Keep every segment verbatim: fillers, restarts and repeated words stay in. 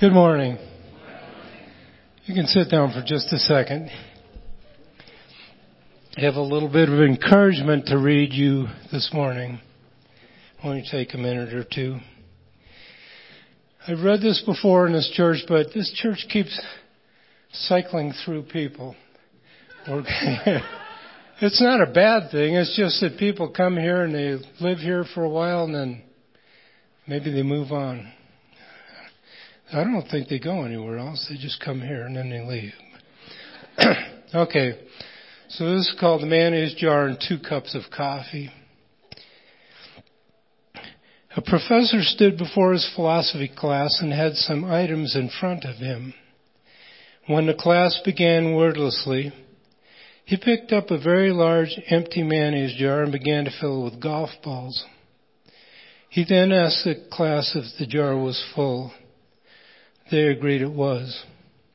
Good morning. You can sit down for just a second. I have a little bit of encouragement to read you this morning. I want to take a minute or two. I've read this before in this church, but this church keeps cycling through people. It's not a bad thing. It's just that people come here and they live here for a while and then maybe they move on. I don't think they go anywhere else. They just come here and then they leave. Okay, so this is called the mayonnaise jar and two cups of coffee. A professor stood before his philosophy class and had some items in front of him. When the class began wordlessly, he picked up a very large empty mayonnaise jar and began to fill it with golf balls. He then asked the class if the jar was full. They agreed it was.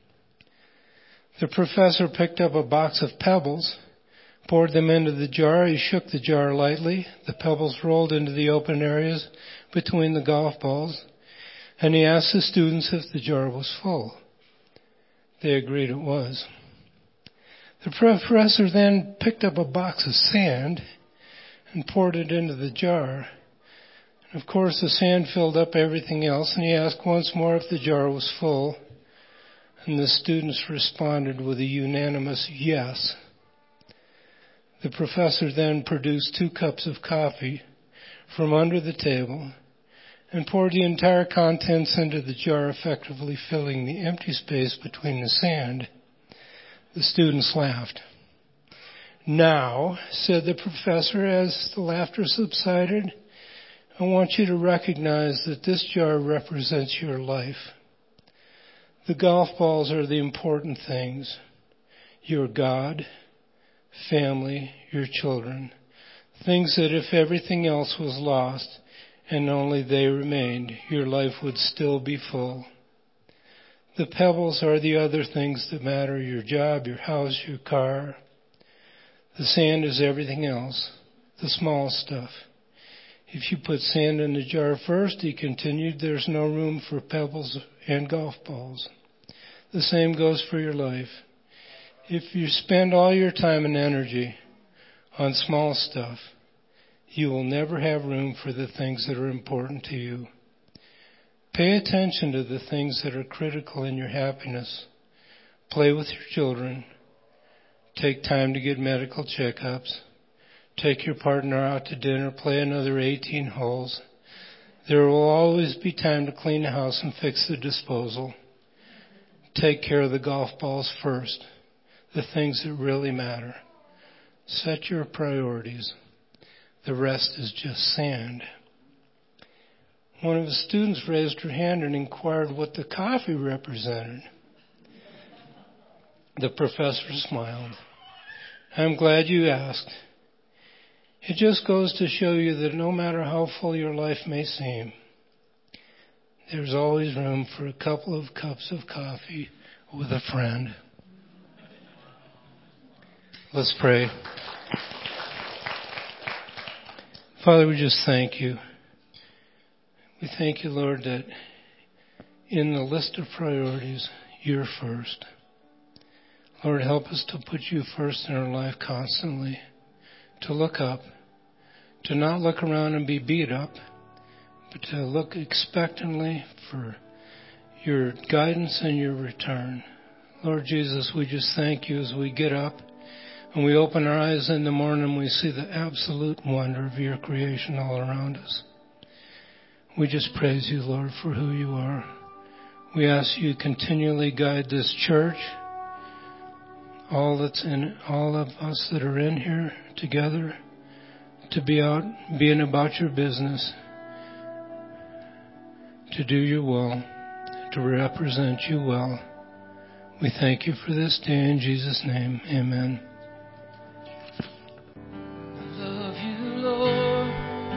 The professor picked up a box of pebbles, poured them into the jar. He shook the jar lightly. The pebbles rolled into the open areas between the golf balls, and he asked the students if the jar was full. They agreed it was. The professor then picked up a box of sand and poured it into the jar. Of course, the sand filled up everything else, and he asked once more if the jar was full, and the students responded with a unanimous yes. The professor then produced two cups of coffee from under the table and poured the entire contents into the jar, effectively filling the empty space between the sand. The students laughed. "Now," said the professor as the laughter subsided, "I want you to recognize that this jar represents your life. The golf balls are the important things. Your God, family, your children. Things that if everything else was lost and only they remained, your life would still be full. The pebbles are the other things that matter, your job, your house, your car. The sand is everything else, the small stuff. If you put sand in the jar first," he continued, "there's no room for pebbles and golf balls. The same goes for your life. If you spend all your time and energy on small stuff, you will never have room for the things that are important to you. Pay attention to the things that are critical in your happiness. Play with your children. Take time to get medical checkups. Take your partner out to dinner, play another eighteen holes. There will always be time to clean the house and fix the disposal. Take care of the golf balls first, the things that really matter. Set your priorities. The rest is just sand." One of the students raised her hand and inquired what the coffee represented. The professor smiled. "I'm glad you asked. It just goes to show you that no matter how full your life may seem, there's always room for a couple of cups of coffee with a friend." Let's pray. Father, we just thank you. We thank you, Lord, that in the list of priorities, you're first. Lord, help us to put you first in our life constantly, to look up, to not look around and be beat up, but to look expectantly for your guidance and your return. Lord Jesus, we just thank you as we get up and we open our eyes in the morning and we see the absolute wonder of your creation all around us. We just praise you, Lord, for who you are. We ask you to continually guide this church, all that's in, all of us that are in here together, to be out being about your business, to do your will, to represent you well. We thank you for this day in Jesus' name. Amen. I love you, Lord.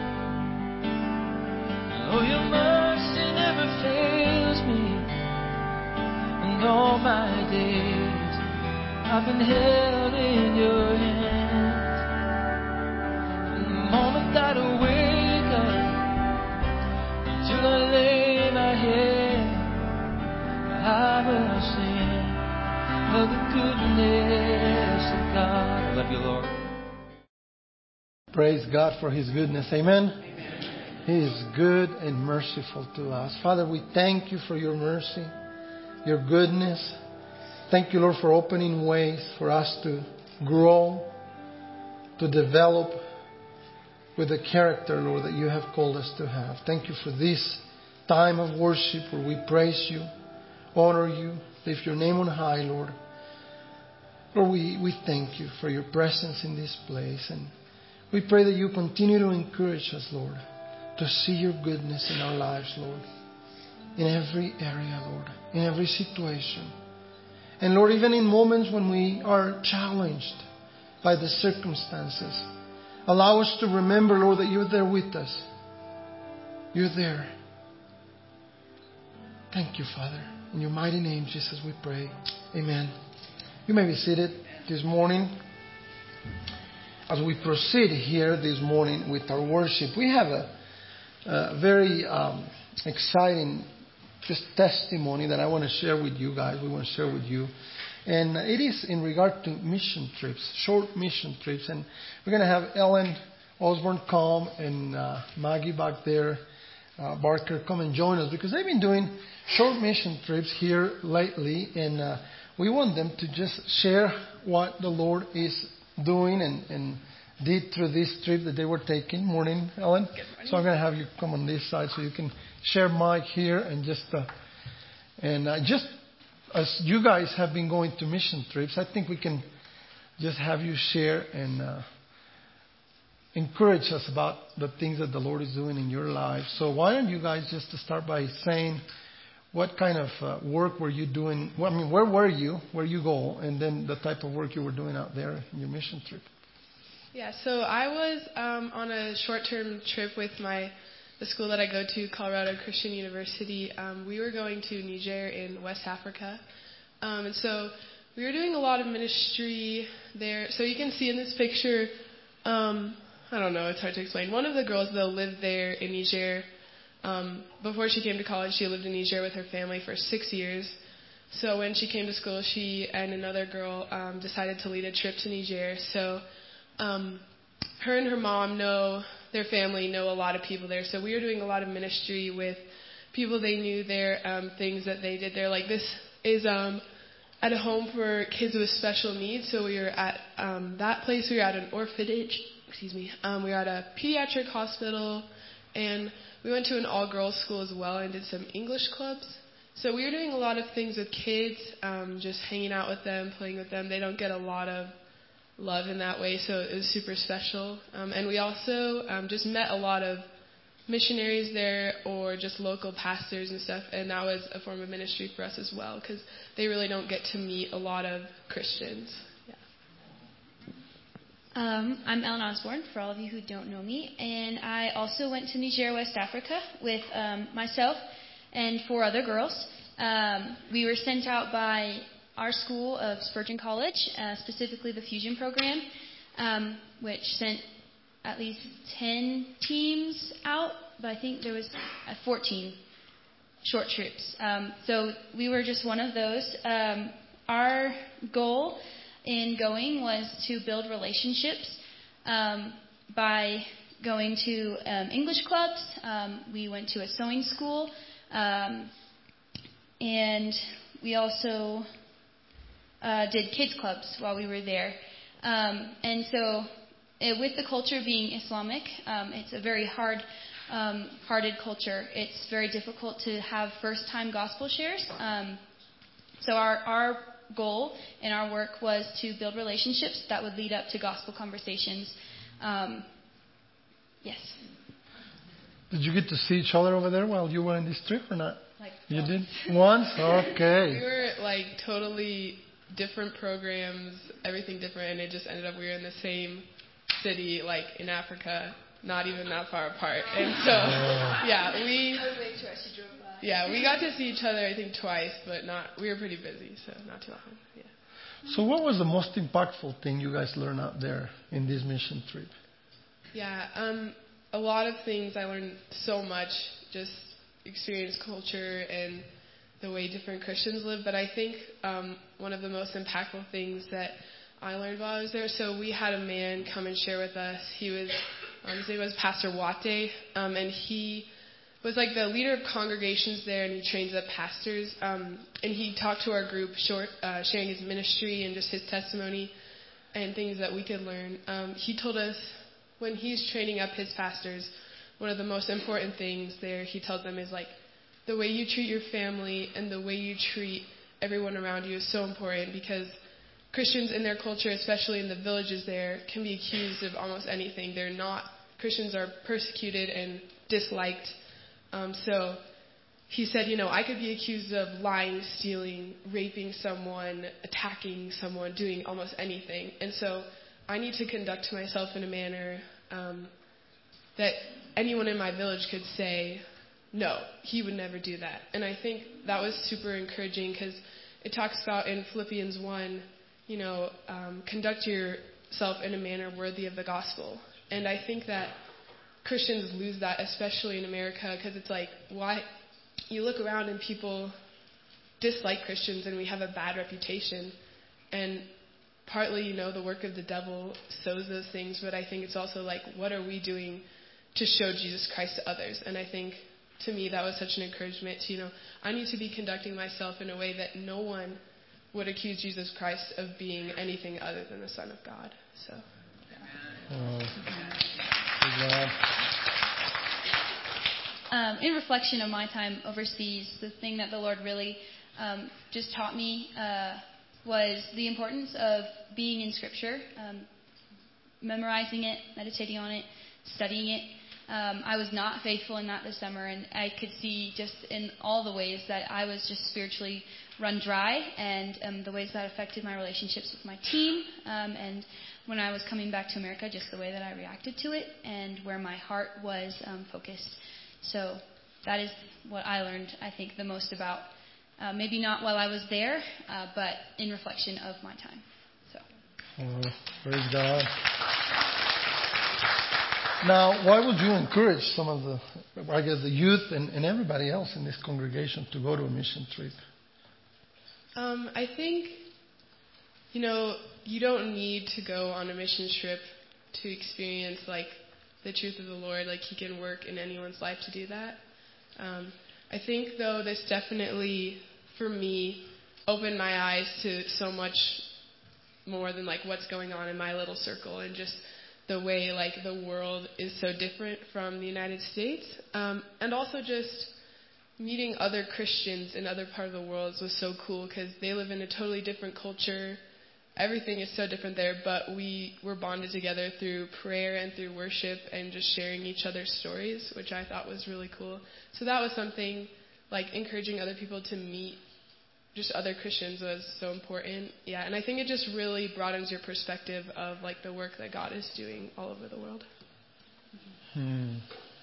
Oh, your mercy never fails me. And all my days I've been held in your hands. From the moment that I wake up until I lay my head, I will sing of the goodness of God. I love you, Lord. Praise God for His goodness. Amen. He is good and merciful to us. Father, we thank you for your mercy, your goodness. Thank you, Lord, for opening ways for us to grow, to develop with the character, Lord, that you have called us to have. Thank you for this time of worship where we praise you, honor you, lift your name on high, Lord. Lord, we, we thank you for your presence in this place. And we pray that you continue to encourage us, Lord, to see your goodness in our lives, Lord. In every area, Lord. In every situation. And Lord, even in moments when we are challenged by the circumstances, allow us to remember, Lord, that you're there with us. You're there. Thank you, Father. In your mighty name, Jesus, we pray. Amen. You may be seated this morning. As we proceed here this morning with our worship, we have a, a very um, exciting just testimony that I want to share with you guys. We want to share with you. And it is in regard to mission trips, short mission trips. And we're going to have Ellen Osborne come and uh, Maggie back there, uh, Barker, come and join us because they've been doing short mission trips here lately. And uh, we want them to just share what the Lord is doing and, and did through this trip that they were taking. Morning, Ellen. Good morning. So I'm going to have you come on this side so you can share Mike here and just uh, and uh, just as you guys have been going to mission trips, I think we can just have you share and uh, encourage us about the things that the Lord is doing in your life. So why don't you guys just start by saying what kind of uh, work were you doing? Well, I mean, where were you? Where you go? And then the type of work you were doing out there in your mission trip. Yeah, so I was um, on a short-term trip with my the school that I go to, Colorado Christian University. Um, we were going to Niger in West Africa. Um, and so we were doing a lot of ministry there. So you can see in this picture, um, I don't know, it's hard to explain. One of the girls, though, lived there in Niger. Um, before she came to college, she lived in Niger with her family for six years. So when she came to school, she and another girl um, decided to lead a trip to Niger. So um, her and her mom know, their family know a lot of people there. So we were doing a lot of ministry with people they knew there, um, things that they did there. Like this is um, at a home for kids with special needs. So we were at um, that place. We were at an orphanage. Excuse me. Um, we were at a pediatric hospital, and we went to an all-girls school as well and did some English clubs. So we were doing a lot of things with kids, um, just hanging out with them, playing with them. They don't get a lot of love in that way, so it was super special. Um, and we also um, just met a lot of missionaries there or just local pastors and stuff, and that was a form of ministry for us as well because they really don't get to meet a lot of Christians. Yeah. Um, I'm Ellen Osborne, for all of you who don't know me, and I also went to Niger, West Africa, with um, myself and four other girls. Um, we were sent out by our school of Spurgeon College, uh, specifically the Fusion program, um, which sent at least ten teams out, but I think there was uh, fourteen short trips. Um, so we were just one of those. Um, our goal in going was to build relationships um, by going to um, English clubs. Um, we went to a sewing school, um, and we also uh, did kids clubs while we were there. Um, and so it, with the culture being Islamic, um, it's a very hard um, hearted culture. It's very difficult to have first-time gospel shares. Um, so our, our goal in our work was to build relationships that would lead up to gospel conversations. Um, yes. Did you get to see each other over there while you were in this trip or not? Like you once. did? Once? Okay. We were like totally different programs, everything different, and it just ended up we were in the same city, like in Africa, not even that far apart. And so, oh. yeah, we yeah we got to see each other I think twice, but not we were pretty busy, so not too often. Yeah. So, what was the most impactful thing you guys learned out there in this mission trip? Yeah, um, a lot of things. I learned so much, just experience culture and the way different Christians live. But I think um, one of the most impactful things that I learned while I was there, so we had a man come and share with us. He was, um, his name was Pastor Wate, um, and he was like the leader of congregations there, and he trains up pastors. Um, and he talked to our group, short, uh, sharing his ministry and just his testimony and things that we could learn. Um, he told us when he's training up his pastors, one of the most important things there, he tells them, is like the way you treat your family and the way you treat everyone around you is so important, because Christians in their culture, especially in the villages there, can be accused of almost anything. They're not. Christians are persecuted and disliked. Um, so he said, you know, I could be accused of lying, stealing, raping someone, attacking someone, doing almost anything. And so I need to conduct myself in a manner um, that anyone in my village could say, no, he would never do that. And I think that was super encouraging, because it talks about in Philippians one, you know, um, conduct yourself in a manner worthy of the gospel. And I think that Christians lose that, especially in America, because it's like, why? You look around and people dislike Christians, and we have a bad reputation. And partly, you know, the work of the devil sows those things, but I think it's also like, what are we doing to show Jesus Christ to others? And I think, to me, that was such an encouragement to, you know, I need to be conducting myself in a way that no one would accuse Jesus Christ of being anything other than the Son of God. So, yeah. Oh. Um, in reflection of my time overseas, the thing that the Lord really um, just taught me uh, was the importance of being in Scripture, um, memorizing it, meditating on it, studying it. Um, I was not faithful in that this summer, and I could see just in all the ways that I was just spiritually run dry, and um, the ways that affected my relationships with my team, um, and when I was coming back to America, just the way that I reacted to it, and where my heart was um, focused. So that is what I learned, I think, the most about, uh, maybe not while I was there, uh, but in reflection of my time. So. Oh, praise God. Now, why would you encourage some of the, I guess, the youth and, and everybody else in this congregation to go to a mission trip? Um, I think, you know, you don't need to go on a mission trip to experience, like, the truth of the Lord. Like, He can work in anyone's life to do that. Um, I think, though, this definitely, for me, opened my eyes to so much more than, like, what's going on in my little circle, and just the way, like, the world is so different from the United States. Um, and also just meeting other Christians in other parts of the world was so cool, because they live in a totally different culture. Everything is so different there, but we were bonded together through prayer and through worship and just sharing each other's stories, which I thought was really cool. So that was something, like, encouraging other people to meet just other Christians was so important. Yeah, and I think it just really broadens your perspective of, like, the work that God is doing all over the world. Hmm.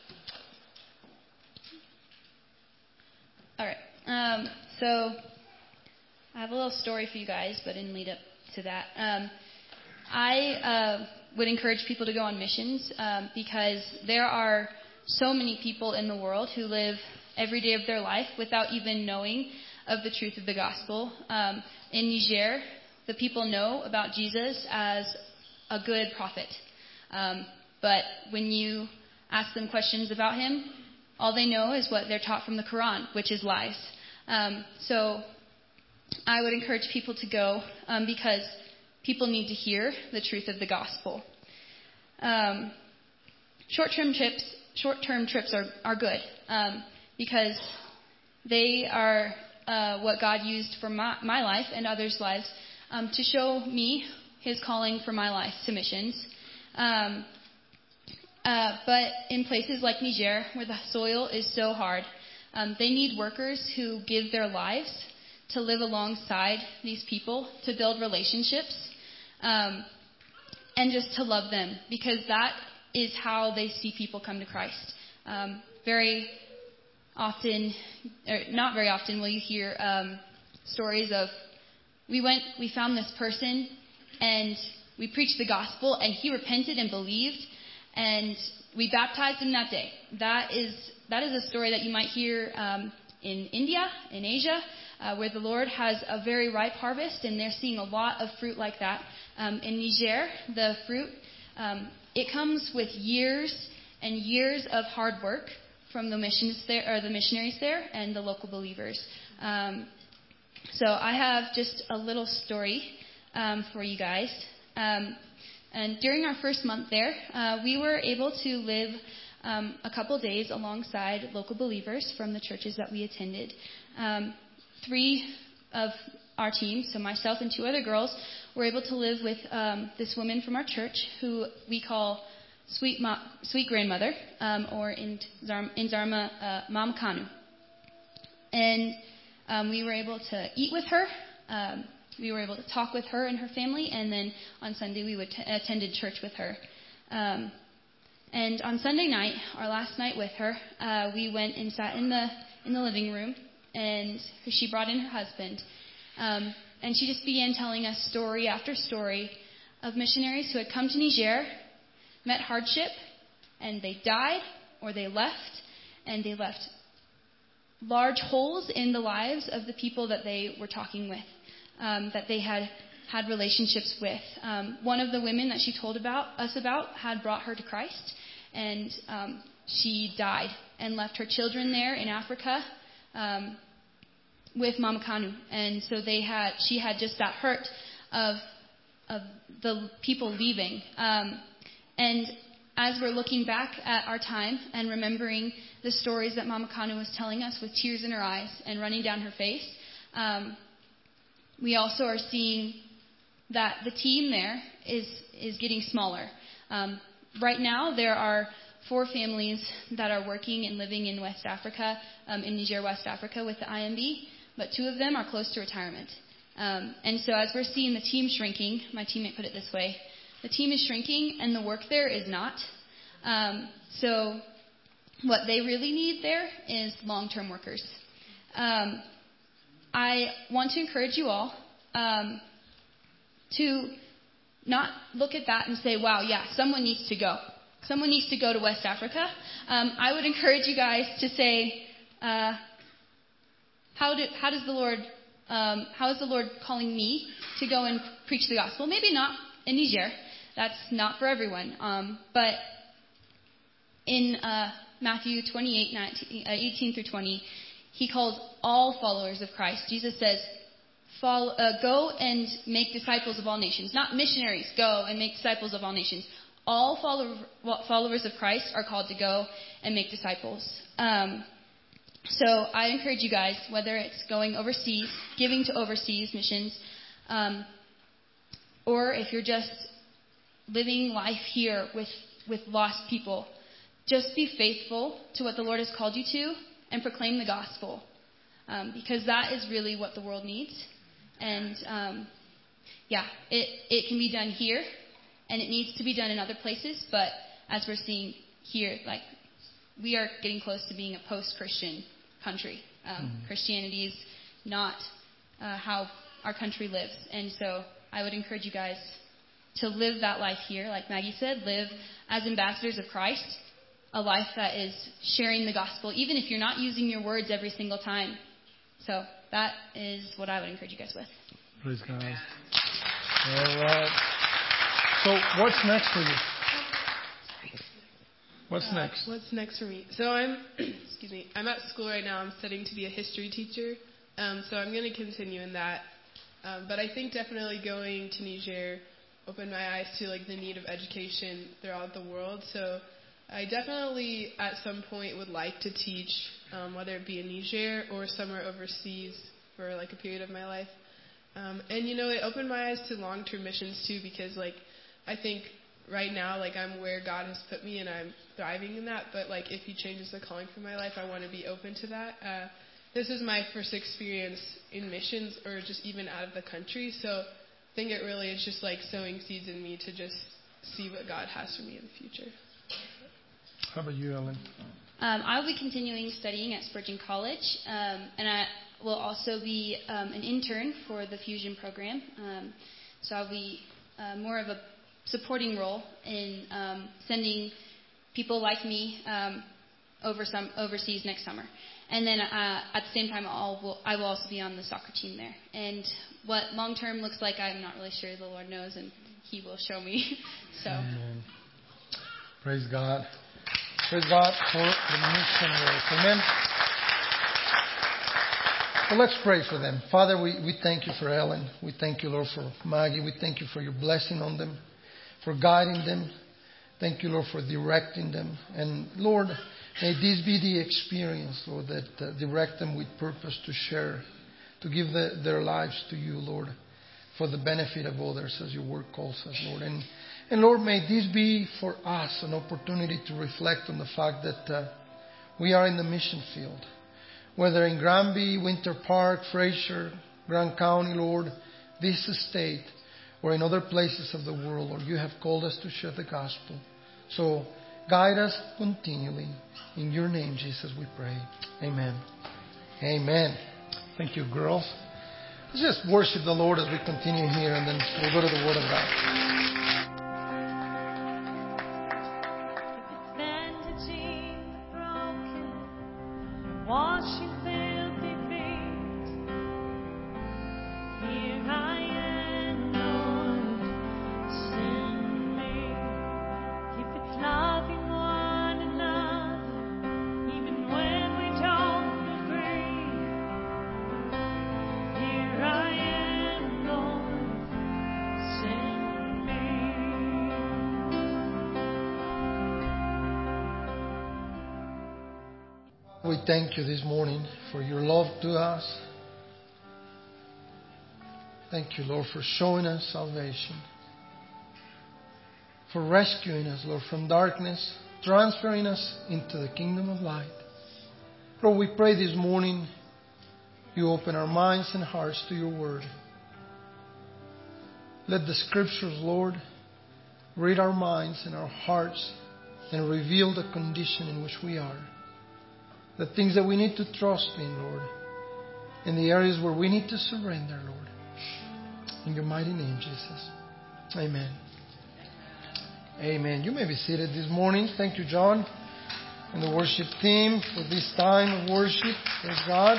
All right. Um, so I have a little story for you guys, but in lead up to that, um, I uh, would encourage people to go on missions um, because there are so many people in the world who live every day of their life without even knowing of the truth of the gospel. Um, in Niger, the people know about Jesus as a good prophet. Um, but when you ask them questions about him, all they know is what they're taught from the Quran, which is lies. Um, so I would encourage people to go um, because people need to hear the truth of the gospel. Um, short-term trips, short-term trips are, are good um, because they are uh, what God used for my, my life and others' lives um, to show me His calling for my life to missions. Um, uh, but in places like Niger, where the soil is so hard, um, they need workers who give their lives to live alongside these people, to build relationships, um, and just to love them, because that is how they see people come to Christ. Um, very often, or not very often, will you hear um, stories of, we went, we found this person, and we preached the gospel, and he repented and believed, and we baptized him that day. That is that is a story that you might hear um, in India, in Asia, uh, where the Lord has a very ripe harvest, and they're seeing a lot of fruit like that. Um, in Niger, the fruit, um, it comes with years and years of hard work from the missions there, or the missionaries there, and the local believers. Um, so I have just a little story um, for you guys. Um, and during our first month there, uh, we were able to live um, a couple days alongside local believers from the churches that we attended. Um, three of our team, so myself and two other girls, were able to live with um, this woman from our church who we call Sweet Ma- Sweet Grandmother, um, or in, Zar- in Zarma, uh, Mama Kanu. And um, we were able to eat with her. Um, we were able to talk with her and her family. And then on Sunday, we would t- attended church with her. Um, and on Sunday night, our last night with her, uh, we went and sat in the in the living room, and she brought in her husband. Um, and she just began telling us story after story of missionaries who had come to Niger, met hardship, and they died or they left, and they left large holes in the lives of the people that they were talking with, um, that they had had relationships with. Um, one of the women that she told about us about had brought her to Christ, and um, she died and left her children there in Africa um, with Mama Kanu. And so they had, she had just that hurt of of the people leaving. Um, and as we're looking back at our time and remembering the stories that Mama Kanu was telling us with tears in her eyes and running down her face, um, we also are seeing that the team there is is getting smaller. Um, right now, there are four families that are working and living in West Africa, um, in Niger, West Africa, with the I M B, but two of them are close to retirement. Um, and so as we're seeing the team shrinking, my teammate put it this way, the team is shrinking and the work there is not. Um, so what they really need there is long-term workers. Um, I want to encourage you all um, to not look at that and say, wow, yeah, someone needs to go. Someone needs to go to West Africa. Um, I would encourage you guys to say, uh, how, do, how does the Lord, um, how is the Lord calling me to go and preach the gospel? Maybe not in Niger. That's not for everyone. Um, but in uh, Matthew twenty-eight, nineteen, uh, eighteen through twenty, he calls all followers of Christ. Jesus says, Follow, uh, go and make disciples of all nations. Not missionaries, go and make disciples of all nations. All follow, followers of Christ are called to go and make disciples. Um, so I encourage you guys, whether it's going overseas, giving to overseas missions, um, or if you're just living life here with, with lost people, just be faithful to what the Lord has called you to and proclaim the gospel. Um, because that is really what the world needs. And, um, yeah, it, it can be done here, and it needs to be done in other places, but as we're seeing here, like, we are getting close to being a post-Christian country. Um, mm-hmm. Christianity is not uh, how our country lives. And so I would encourage you guys to live that life here, like Maggie said, live as ambassadors of Christ, a life that is sharing the gospel, even if you're not using your words every single time. So that is what I would encourage you guys with. Praise God. All right. So what's next for you? What's uh, next? What's next for me? So I'm, excuse me, I'm at school right now. I'm studying to be a history teacher. Um, so I'm going to continue in that. Um, but I think definitely going to Niger opened my eyes to like the need of education throughout the world. So I definitely at some point would like to teach, um, whether it be in Niger or somewhere overseas for like a period of my life. Um, and, you know, it opened my eyes to long-term missions too, because like I think right now, like I'm where God has put me and I'm thriving in that. But like if He changes the calling for my life, I want to be open to that. Uh, this is my first experience in missions or just even out of the country. So I think it really is just like sowing seeds in me to just see what God has for me in the future. How about you, Ellen? Um, I'll be continuing studying at Spurgeon College, um, and I will also be um, an intern for the Fusion program. Um, so I'll be uh, more of a supporting role in um, sending people like me um, over some overseas next summer. And then uh, at the same time, I'll, will, I will also be on the soccer team there. And what long-term looks like, I'm not really sure. The Lord knows, and He will show me. So, Amen. Praise God. Praise God for the mission work. Amen. Well, let's pray for them. Father, we, we thank you for Ellen. We thank you, Lord, for Maggie. We thank you for your blessing on them, for guiding them. Thank you, Lord, for directing them. And, Lord, may this be the experience, Lord, that uh, direct them with purpose to share, to give the, their lives to you, Lord, for the benefit of others, as your word calls us, Lord. And, and Lord, may this be for us an opportunity to reflect on the fact that uh, we are in the mission field. Whether in Granby, Winter Park, Fraser, Grand County, Lord, this state, or in other places of the world, Lord, you have called us to share the gospel. So guide us continually. In your name, Jesus, we pray. Amen. Amen. Thank you, girls. Let's just worship the Lord as we continue here, and then we'll go to the Word of God. We thank you this morning for your love to us. Thank you, Lord, for showing us salvation, for rescuing us, Lord, from darkness, transferring us into the kingdom of light. Lord, we pray this morning you open our minds and hearts to your word. Let the scriptures, Lord, read our minds and our hearts and reveal the condition in which we are. The things that we need to trust in, Lord. In the areas where we need to surrender, Lord. In your mighty name, Jesus. Amen. Amen. You may be seated this morning. Thank you, John, and the worship team for this time of worship. Praise God.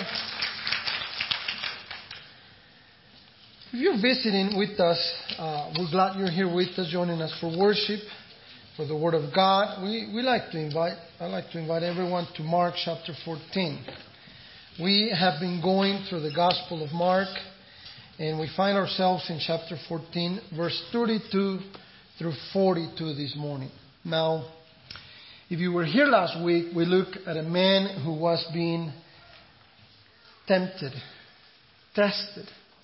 If you're visiting with us, uh, we're glad you're here with us, joining us for worship, for the Word of God. We we like to invite, I like to invite everyone to Mark chapter fourteen. We have been going through the Gospel of Mark, and we find ourselves in chapter fourteen, verse thirty-two through forty-two this morning. Now, if you were here last week, we looked at a man who was being tempted, tested.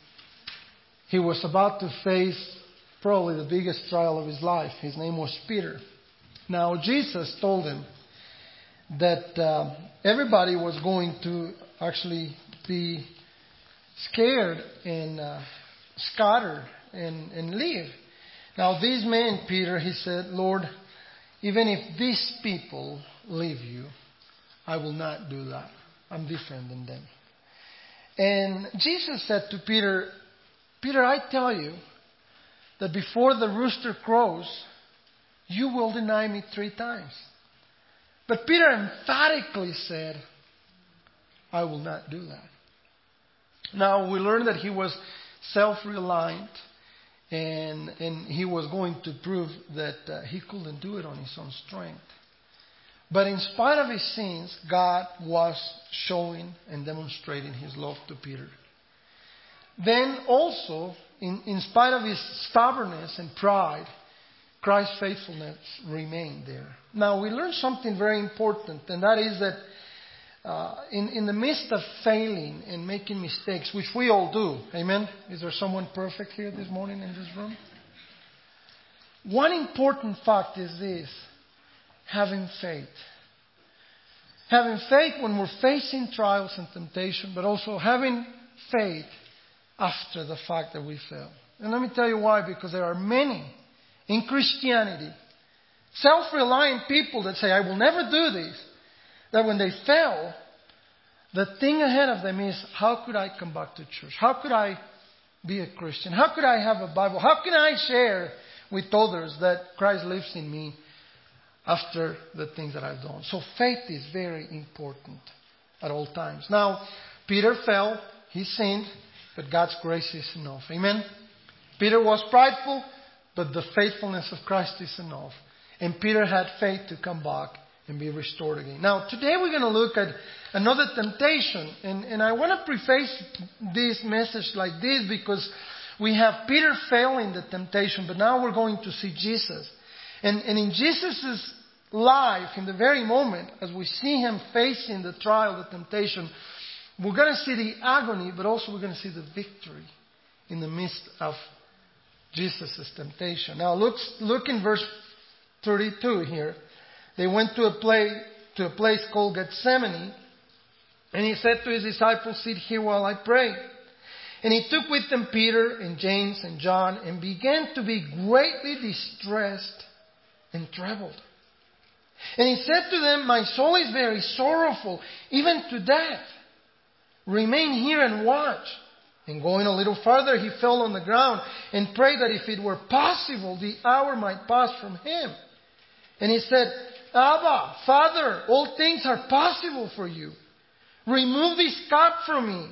He was about to face probably the biggest trial of his life. His name was Peter. Now, Jesus told him that uh, everybody was going to actually be scared and uh, scattered and, and leave. Now, this man, Peter, he said, Lord, even if these people leave you, I will not do that. I'm different than them. And Jesus said to Peter, Peter, I tell you that before the rooster crows, you will deny me three times. But Peter emphatically said, I will not do that. Now, we learn that he was self-reliant, and, and he was going to prove that uh, he couldn't do it on his own strength. But in spite of his sins, God was showing and demonstrating his love to Peter. Then also, in, in spite of his stubbornness and pride, Christ's faithfulness remained there. Now, we learn something very important, and that is that uh, in, in the midst of failing and making mistakes, which we all do, amen? Is there someone perfect here this morning in this room? One important fact is this: having faith. Having faith when we're facing trials and temptation, but also having faith after the fact that we fail. And let me tell you why. Because there are many in Christianity, self-reliant people that say, I will never do this. That when they fail, the thing ahead of them is, how could I come back to church? How could I be a Christian? How could I have a Bible? How can I share with others that Christ lives in me after the things that I've done? So faith is very important at all times. Now, Peter fell. He sinned. But God's grace is enough. Amen? Peter was prideful, but the faithfulness of Christ is enough. And Peter had faith to come back and be restored again. Now, today we're going to look at another temptation. And, and I want to preface this message like this because we have Peter failing the temptation, but now we're going to see Jesus. And, and in Jesus' life, in the very moment, as we see him facing the trial, the temptation, we're going to see the agony, but also we're going to see the victory in the midst of Jesus' temptation. Now look, look in verse thirty-two here. They went to a place, to a place called Gethsemane, and he said to his disciples, "Sit here while I pray." And he took with them Peter and James and John and began to be greatly distressed and troubled. And he said to them, "My soul is very sorrowful, even to death. Remain here and watch." And going a little farther, he fell on the ground and prayed that if it were possible, the hour might pass from him. And he said, "Abba, Father, all things are possible for you. Remove this cup from me.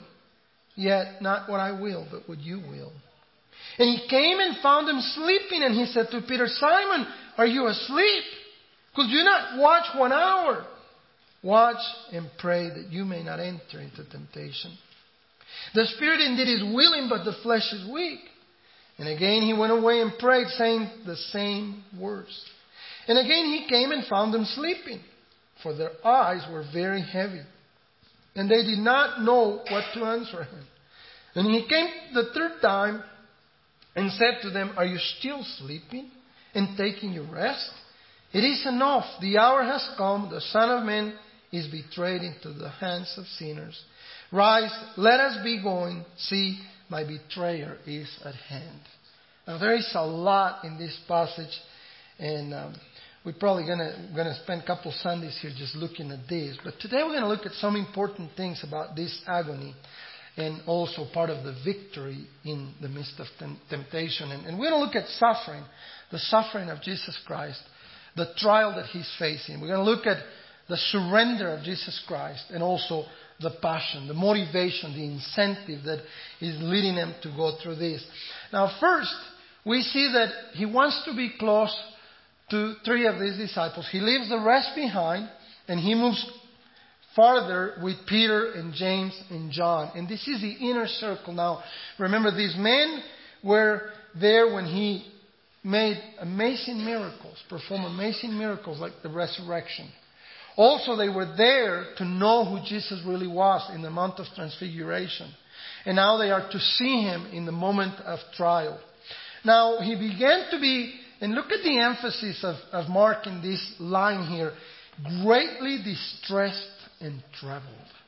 Yet not what I will, but what you will." And he came and found them sleeping. And he said to Peter, "Simon, are you asleep? Could you not watch one hour? Watch and pray that you may not enter into temptation. The spirit indeed is willing, but the flesh is weak." And again he went away and prayed, saying the same words. And again he came and found them sleeping, for their eyes were very heavy, and they did not know what to answer him. And he came the third time and said to them, "Are you still sleeping and taking your rest? It is enough. The hour has come. The Son of Man is betrayed into the hands of sinners. Rise, let us be going. See, my betrayer is at hand." Now there is a lot in this passage, and um, we're probably going to going to spend a couple Sundays here just looking at this. But today we're going to look at some important things about this agony, and also part of the victory in the midst of tem- temptation. And, and we're going to look at suffering, the suffering of Jesus Christ, the trial that he's facing. We're going to look at the surrender of Jesus Christ, and also the passion, the motivation, the incentive that is leading him to go through this. Now first, we see that he wants to be close to three of his disciples. He leaves the rest behind, and he moves farther with Peter and James and John. And this is the inner circle. Now, remember, these men were there when he made amazing miracles, performed amazing miracles like the resurrection. Also, they were there to know who Jesus really was in the Mount of Transfiguration. And now they are to see him in the moment of trial. Now, he began to be, and look at the emphasis of, of Mark in this line here, greatly distressed and troubled.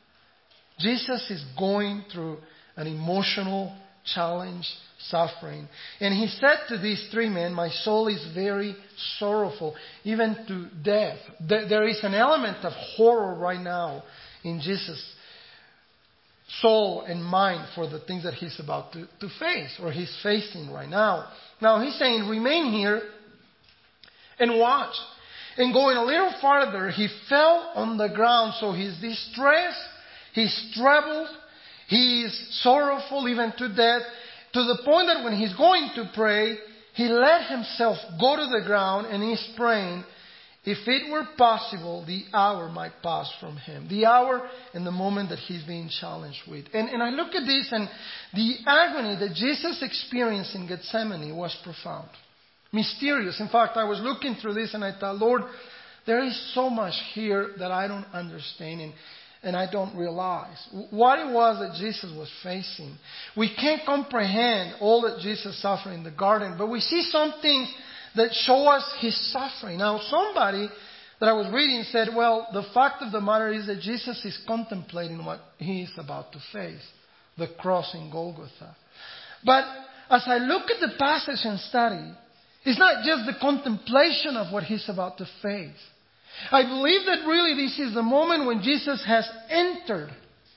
Jesus is going through an emotional challenge, suffering. And he said to these three men, "My soul is very sorrowful, even to death." There is an element of horror right now in Jesus' soul and mind for the things that he's about to, to face, or he's facing right now. Now he's saying, "Remain here and watch." And going a little farther, he fell on the ground. So he's distressed, he's troubled, he's sorrowful even to death, to the point that when he's going to pray, he let himself go to the ground and he's praying, if it were possible, the hour might pass from him. The hour and the moment that he's being challenged with. And, and I look at this, and the agony that Jesus experienced in Gethsemane was profound. Mysterious. In fact, I was looking through this and I thought, Lord, there is so much here that I don't understand. And And I don't realize what it was that Jesus was facing. We can't comprehend all that Jesus suffered in the garden, but we see some things that show us his suffering. Now, somebody that I was reading said, well, the fact of the matter is that Jesus is contemplating what he is about to face, the cross in Golgotha. But as I look at the passage and study, it's not just the contemplation of what he's about to face. I believe that really this is the moment when Jesus has entered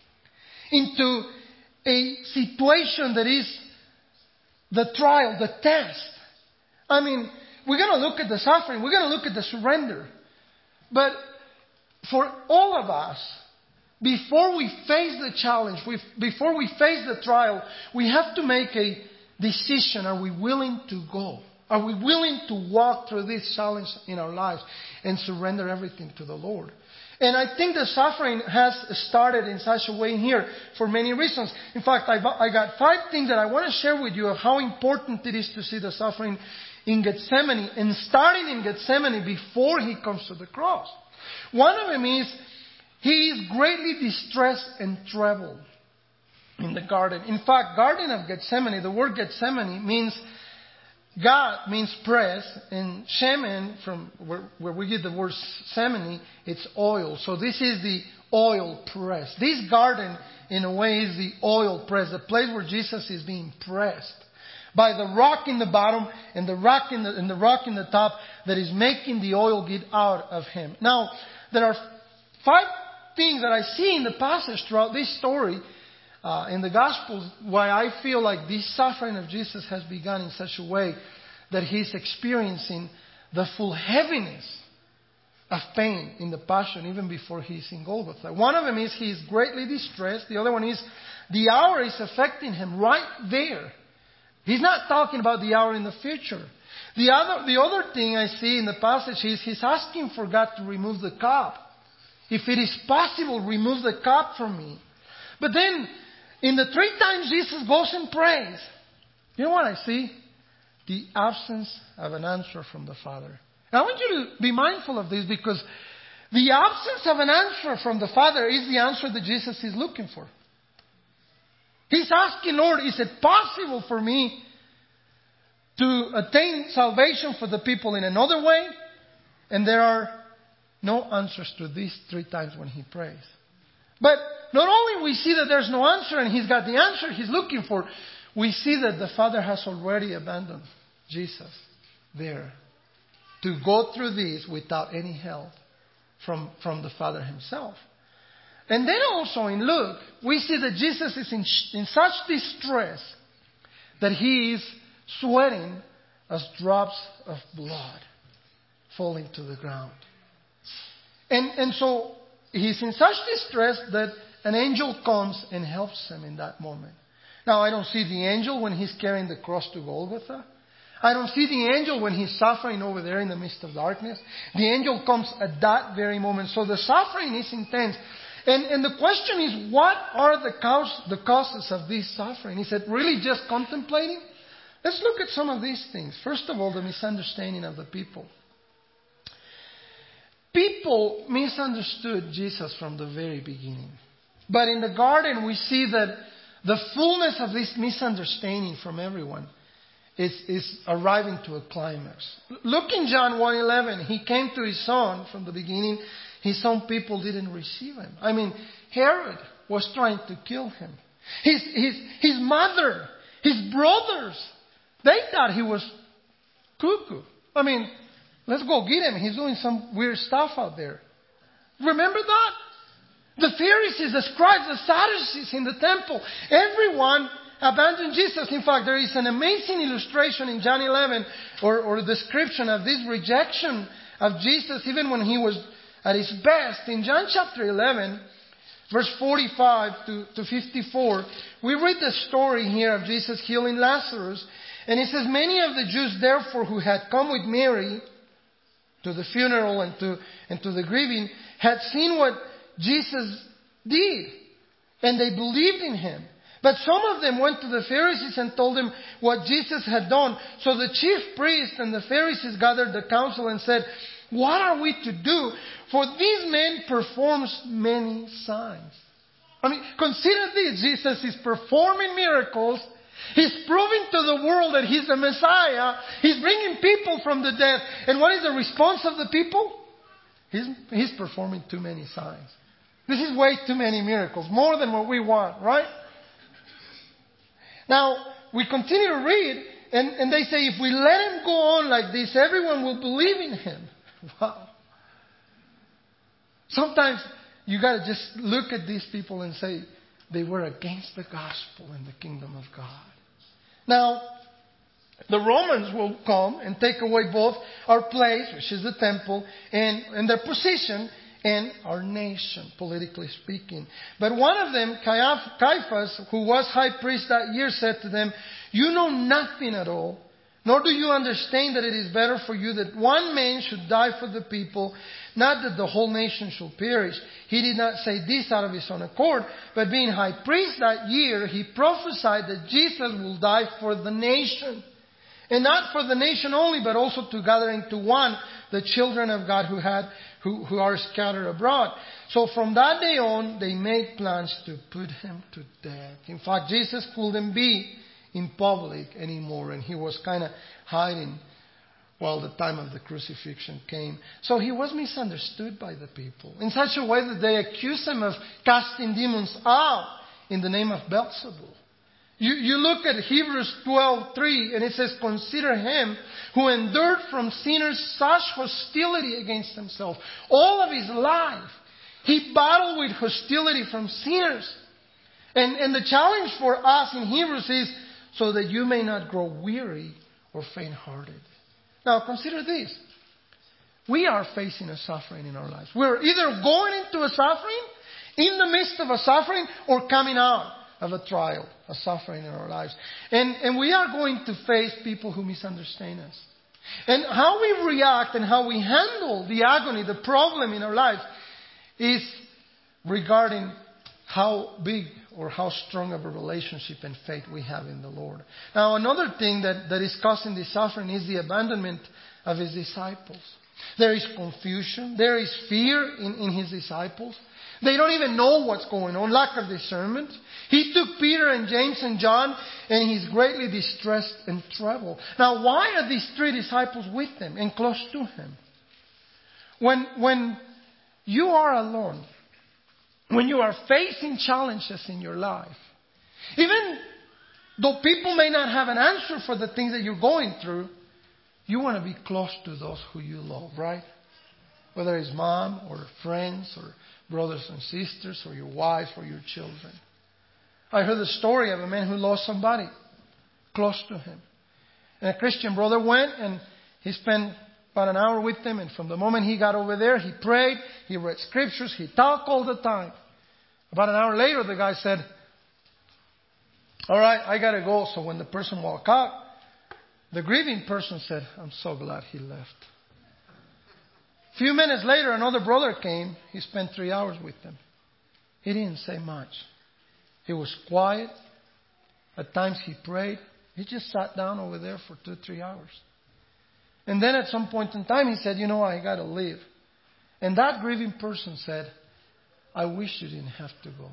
into a situation that is the trial, the test. I mean, we're going to look at the suffering, we're going to look at the surrender. But for all of us, before we face the challenge, we, before we face the trial, we have to make a decision. Are we willing to go? Are we willing to walk through this challenge in our lives and surrender everything to the Lord? And I think the suffering has started in such a way here for many reasons. In fact, I've, I got five things that I want to share with you of how important it is to see the suffering in Gethsemane, and starting in Gethsemane before he comes to the cross. One of them is he is greatly distressed and troubled in the garden. In fact, Garden of Gethsemane, the word Gethsemane means God means press, and shemen, from where, where we get the word semene, it's oil. So this is the oil press. This garden, in a way, is the oil press, the place where Jesus is being pressed by the rock in the bottom and the rock in the, and the rock in the top that is making the oil get out of him. Now, there are five things that I see in the passage throughout this story uh, in the Gospels why I feel like this suffering of Jesus has begun in such a way that he's experiencing the full heaviness of pain in the passion even before he's in Golgotha. One of them is he is greatly distressed. The other one is the hour is affecting him right there. He's not talking about the hour in the future. The other, the other thing I see in the passage is he's asking for God to remove the cup. If it is possible, remove the cup from me. But then, in the three times Jesus goes and prays, you know what I see? The absence of an answer from the Father. And I want you to be mindful of this, because the absence of an answer from the Father is the answer that Jesus is looking for. He's asking, Lord, is it possible for me to attain salvation for the people in another way? And there are no answers to these three times when he prays. But not only we see that there's no answer and he's got the answer he's looking for, we see that the Father has already abandoned Jesus there to go through this without any help from, from the Father himself. And then also in Luke, we see that Jesus is in, in such distress that he is sweating as drops of blood falling to the ground. And, and so he's in such distress that an angel comes and helps him in that moment. Now, I don't see the angel when he's carrying the cross to Golgotha. I don't see the angel when he's suffering over there in the midst of darkness. The angel comes at that very moment. So the suffering is intense. And, and the question is, what are the, cause, the causes of this suffering? Is it really just contemplating? Let's look at some of these things. First of all, the misunderstanding of the people. People misunderstood Jesus from the very beginning. But in the garden, we see that the fullness of this misunderstanding from everyone is, is arriving to a climax. Look in John one eleven. He came to his son from the beginning. His own people didn't receive him. I mean, Herod was trying to kill him. His, his, his mother, his brothers, they thought he was cuckoo. I mean, let's go get him. He's doing some weird stuff out there. Remember that? The Pharisees, the scribes, the Sadducees in the temple, everyone abandoned Jesus. In fact, there is an amazing illustration in John eleven, or, or a description of this rejection of Jesus, even when he was at his best. In John chapter eleven, verse forty-five to, to fifty-four, we read the story here of Jesus healing Lazarus. And it says, many of the Jews, therefore, who had come with Mary to the funeral and to, and to the grieving, had seen what Jesus did. And they believed in him. But some of them went to the Pharisees and told them what Jesus had done. So the chief priests and the Pharisees gathered the council and said, what are we to do? For these men performs many signs. I mean, consider this. Jesus is performing miracles. He's proving to the world that he's the Messiah. He's bringing people from the dead. And what is the response of the people? He's, he's performing too many signs. This is way too many miracles. More than what we want, right? Now, we continue to read. And, and they say, if we let him go on like this, everyone will believe in him. Wow. Sometimes you got to just look at these people and say, they were against the gospel and the kingdom of God. Now, the Romans will come and take away both our place, which is the temple, and, and their position, and our nation, politically speaking. But one of them, Caiaphas, who was high priest that year, said to them, "You know nothing at all, nor do you understand that it is better for you that one man should die for the people, not that the whole nation should perish." He did not say this out of his own accord, but being high priest that year, he prophesied that Jesus will die for the nation. And not for the nation only, but also to gather into one the children of God who had who, who are scattered abroad. So from that day on, they made plans to put him to death. In fact, Jesus couldn't be in public anymore, and he was kind of hiding while the time of the crucifixion came. So he was misunderstood by the people in such a way that they accused him of casting demons out in the name of Beelzebul. You, you look at Hebrews twelve three, and it says, "Consider him who endured from sinners such hostility against himself." All of his life, he battled with hostility from sinners. And, and the challenge for us in Hebrews is, so that you may not grow weary or faint-hearted. Now, consider this. We are facing a suffering in our lives. We're either going into a suffering, in the midst of a suffering, or coming out of a trial, a suffering in our lives. And, and we are going to face people who misunderstand us. And how we react and how we handle the agony, the problem in our lives, is regarding how big or how strong of a relationship and faith we have in the Lord. Now, another thing that, that is causing this suffering is the abandonment of his disciples. There is confusion. There is fear in, in his disciples. They don't even know what's going on, lack of discernment. He took Peter and James and John, and he's greatly distressed and troubled. Now, why are these three disciples with him and close to him? When, when you are alone, when you are facing challenges in your life, even though people may not have an answer for the things that you're going through, you want to be close to those who you love, right? Whether it's mom or friends or brothers and sisters or your wife or your children. I heard the story of a man who lost somebody close to him. And a Christian brother went and he spent about an hour with him. And from the moment he got over there, he prayed, he read scriptures, he talked all the time. About an hour later, the guy said, "All right, I got to go." So when the person walked out, the grieving person said, "I'm so glad he left." A few minutes later, another brother came. He spent three hours with them. He didn't say much. He was quiet. At times he prayed. He just sat down over there for two, three hours. And then at some point in time, he said, "You know, I got to leave." And that grieving person said, "I wish you didn't have to go."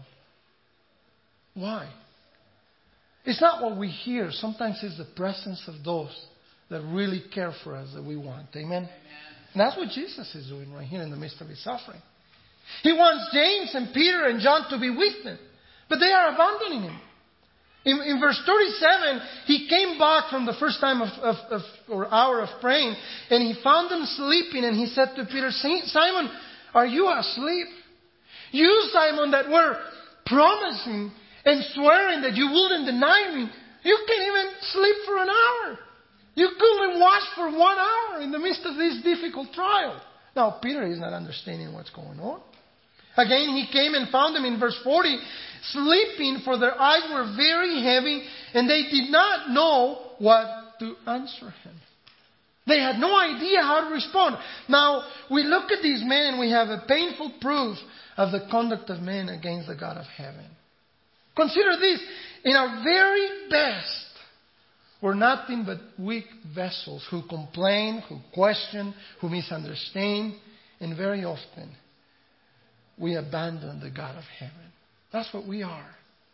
Why? It's not what we hear. Sometimes it's the presence of those that really care for us that we want. Amen? And that's what Jesus is doing right here in the midst of his suffering. He wants James and Peter and John to be with him. But they are abandoning him. In, in verse thirty-seven, he came back from the first time of, of, of or hour of praying, and he found them sleeping, and he said to Peter, "Simon, are you asleep? You, Simon, that were promising and swearing that you wouldn't deny me, you can't even sleep for an hour. You couldn't watch for one hour in the midst of this difficult trial." Now, Peter is not understanding what's going on. Again, he came and found them in verse forty, sleeping, for their eyes were very heavy, and they did not know what to answer him. They had no idea how to respond. Now, we look at these men and we have a painful proof of the conduct of men against the God of heaven. Consider this. In our very best, we're nothing but weak vessels who complain, who question, who misunderstand, and very often we abandon the God of heaven. That's what we are.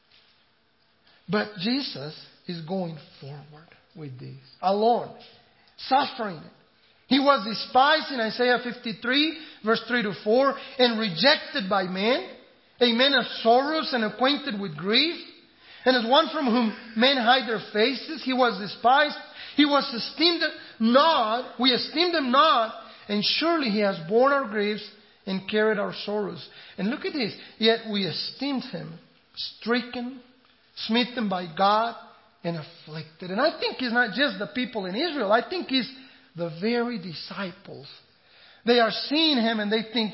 But Jesus is going forward with this, alone, suffering. He was despised in Isaiah fifty-three, verse three to four, and rejected by men, a man of sorrows and acquainted with grief. And as one from whom men hide their faces, he was despised. He was esteemed not, we esteemed him not, and surely he has borne our griefs and carried our sorrows. And look at this. Yet we esteemed him stricken, smitten by God, and afflicted. And I think it's not just the people in Israel. I think it's the very disciples. They are seeing him and they think,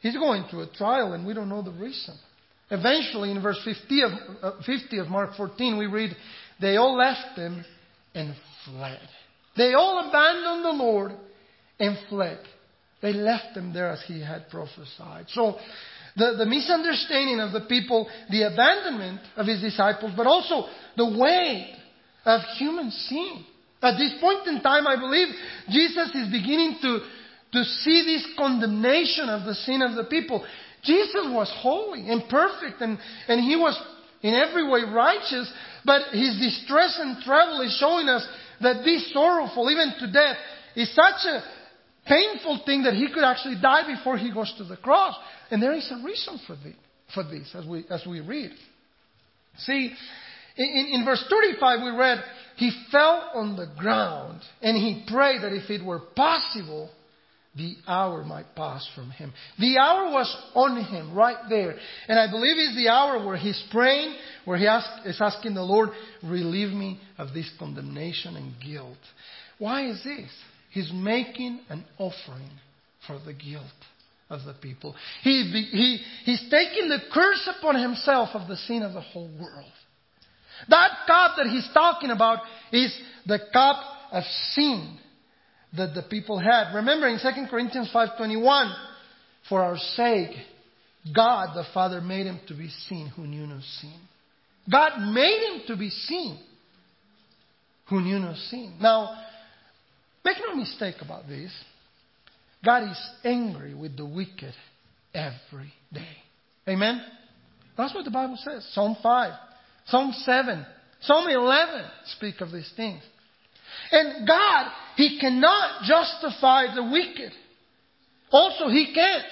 He's going through a trial and we don't know the reason. Eventually, in verse fifty of, uh, fifty of Mark fourteen, we read, they all left him and fled. They all abandoned the Lord and fled. They left him there as he had prophesied. So, the, the misunderstanding of the people, the abandonment of his disciples, but also the weight of human sin. At this point in time, I believe Jesus is beginning to, to see this condemnation of the sin of the people. Jesus was holy and perfect, and, and he was in every way righteous, but his distress and trouble is showing us that this sorrowful, even to death, is such a painful thing that he could actually die before he goes to the cross. And there is a reason for, the, for this, as we, as we read. See, in, in verse thirty-five we read, he fell on the ground and he prayed that if it were possible, the hour might pass from him. The hour was on him right there. And I believe it's the hour where he's praying, where he ask, is asking the Lord, relieve me of this condemnation and guilt. Why is this? He's making an offering for the guilt of the people. He, he, he's taking the curse upon himself of the sin of the whole world. That cup that he's talking about is the cup of sin that the people had. Remember in Second Corinthians five twenty-one, for our sake, God the Father made him to be sin who knew no sin. God made him to be sin who knew no sin. Now, make no mistake about this. God is angry with the wicked every day. Amen? That's what the Bible says. Psalm five, Psalm seven, Psalm eleven speak of these things. And God, He cannot justify the wicked. Also, He can't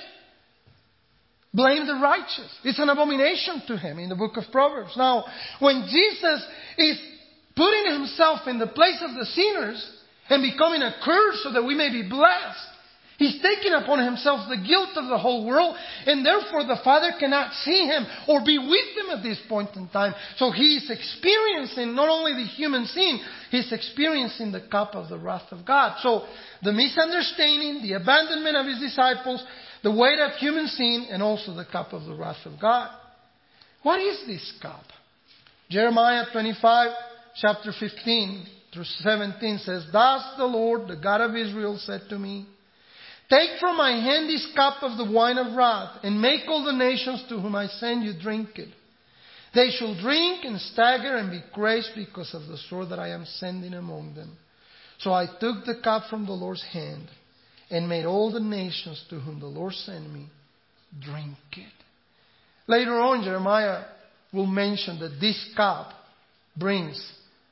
blame the righteous. It's an abomination to Him in the book of Proverbs. Now, when Jesus is putting Himself in the place of the sinners and becoming a curse so that we may be blessed, He's taking upon Himself the guilt of the whole world, and therefore the Father cannot see Him or be with Him at this point in time. So He is experiencing not only the human sin, He's experiencing the cup of the wrath of God. So the misunderstanding, the abandonment of His disciples, the weight of human sin, and also the cup of the wrath of God. What is this cup? Jeremiah twenty-five, chapter fifteen through seventeen says, thus the Lord, the God of Israel, said to me, take from my hand this cup of the wine of wrath, and make all the nations to whom I send you drink it. They shall drink and stagger and be crazed because of the sword that I am sending among them. So I took the cup from the Lord's hand, and made all the nations to whom the Lord sent me drink it. Later on, Jeremiah will mention that this cup brings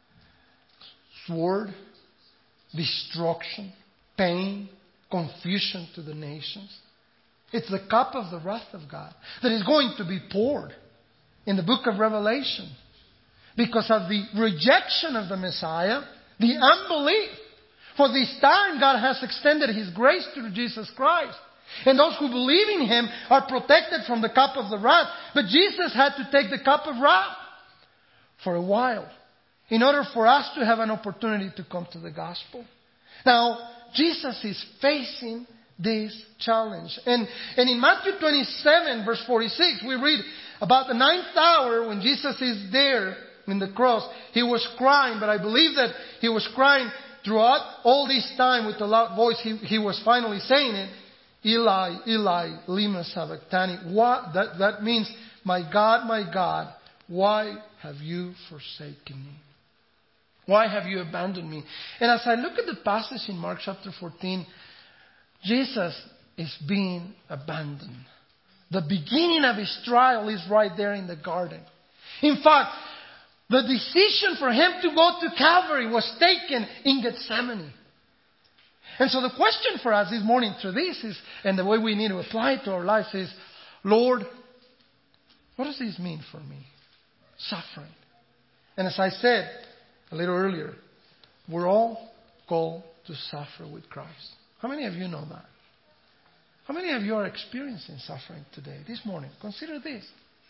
sword, destruction, pain, confusion to the nations. It's the cup of the wrath of God that is going to be poured in the book of Revelation because of the rejection of the Messiah, the unbelief. For this time, God has extended His grace through Jesus Christ. And those who believe in Him are protected from the cup of the wrath. But Jesus had to take the cup of wrath for a while in order for us to have an opportunity to come to the gospel. Now, Jesus is facing this challenge. And, and in Matthew twenty-seven, verse forty-six, we read about the ninth hour when Jesus is there in the cross. He was crying, but I believe that He was crying throughout all this time with a loud voice. He, he was finally saying it, Eli, Eli, lema sabachthani. What, that, that means, my God, my God, why have you forsaken me? Why have you abandoned me? And as I look at the passage in Mark chapter fourteen, Jesus is being abandoned. The beginning of His trial is right there in the garden. In fact, the decision for Him to go to Calvary was taken in Gethsemane. And so the question for us this morning through this is, and the way we need to apply it to our lives is, Lord, what does this mean for me? Suffering. And as I said a little earlier, we're all called to suffer with Christ. How many of you know that? How many of you are experiencing suffering today, this morning? Consider this.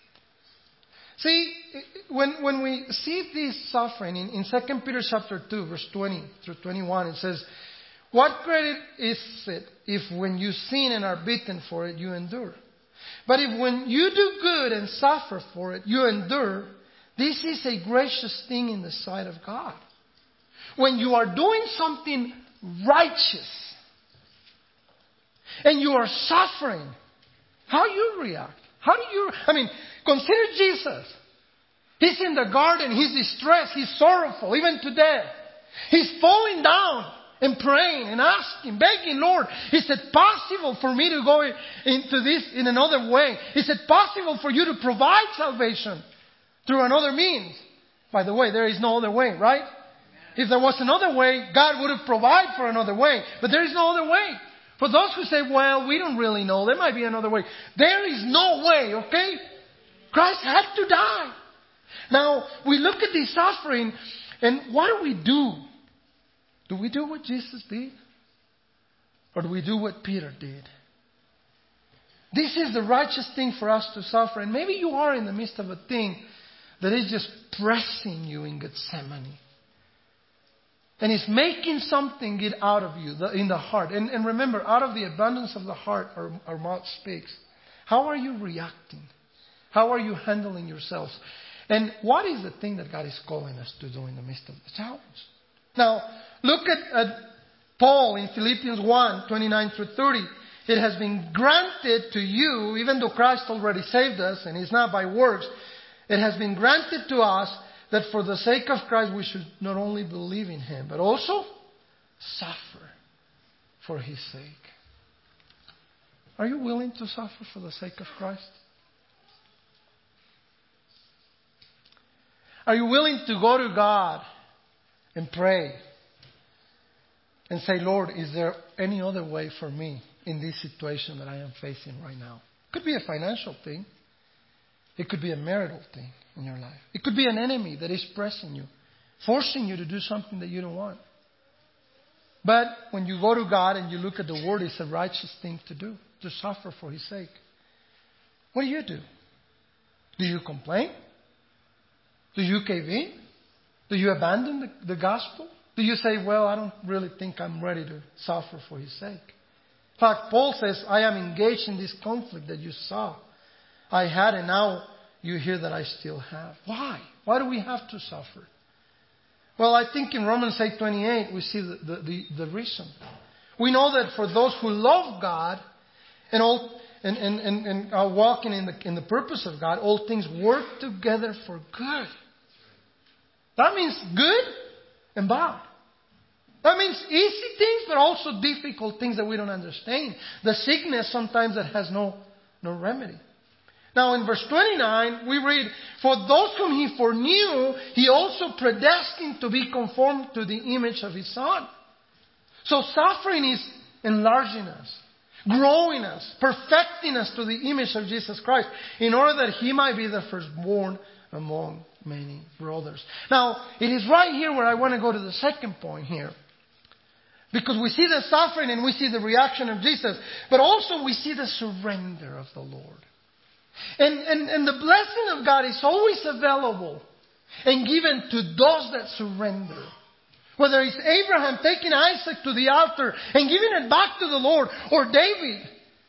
See, when, when we see this suffering in, in Second Peter chapter two, verse twenty through twenty-one, it says, What credit is it if when you sin and are beaten for it, you endure? But if when you do good and suffer for it, you endure, this is a gracious thing in the sight of God. When you are doing something righteous and you are suffering, how do you react? How do you, I mean, consider Jesus. He's in the garden, he's distressed, he's sorrowful, even to death. He's falling down and praying and asking, begging, Lord, is it possible for me to go into this in another way? Is it possible for you to provide salvation through another means? By the way, there is no other way, right? If there was another way, God would have provided for another way. But there is no other way. For those who say, well, we don't really know, there might be another way. There is no way, okay? Christ had to die. Now, we look at the suffering, and what do we do? Do we do what Jesus did? Or do we do what Peter did? This is the righteous thing for us to suffer. And maybe you are in the midst of a thing that is just pressing you in Gethsemane. And it's making something get out of you the, in the heart. And, and remember, out of the abundance of the heart, our, our mouth speaks. How are you reacting? How are you handling yourselves? And what is the thing that God is calling us to do in the midst of the challenge? Now, look at, at Paul in Philippians one, twenty-nine through thirty. It has been granted to you, even though Christ already saved us, and it's not by works, it has been granted to us that for the sake of Christ we should not only believe in Him, but also suffer for His sake. Are you willing to suffer for the sake of Christ? Are you willing to go to God and pray and say, Lord, is there any other way for me in this situation that I am facing right now? It could be a financial thing. It could be a marital thing in your life. It could be an enemy that is pressing you, forcing you to do something that you don't want. But when you go to God and you look at the Word, it's a righteous thing to do, to suffer for His sake. What do you do? Do you complain? Do you cave in? Do you abandon the, the gospel? Do you say, well, I don't really think I'm ready to suffer for His sake? In fact, Paul says, I am engaged in this conflict that you saw. I had, and now you hear that I still have. Why? Why do we have to suffer? Well, I think in Romans eight twenty-eight we see the, the, the, the reason. We know that for those who love God and all and, and, and, and are walking in the in the purpose of God, all things work together for good. That means good and bad. That means easy things, but also difficult things that we don't understand. The sickness sometimes that has no, no remedy. Now in verse twenty-nine, we read, for those whom He foreknew, He also predestined to be conformed to the image of His Son. So suffering is enlarging us, growing us, perfecting us to the image of Jesus Christ, in order that He might be the firstborn among many brothers. Now, it is right here where I want to go to the second point here. Because we see the suffering and we see the reaction of Jesus, but also we see the surrender of the Lord. And, and, and the blessing of God is always available and given to those that surrender. Whether it's Abraham taking Isaac to the altar and giving it back to the Lord, or David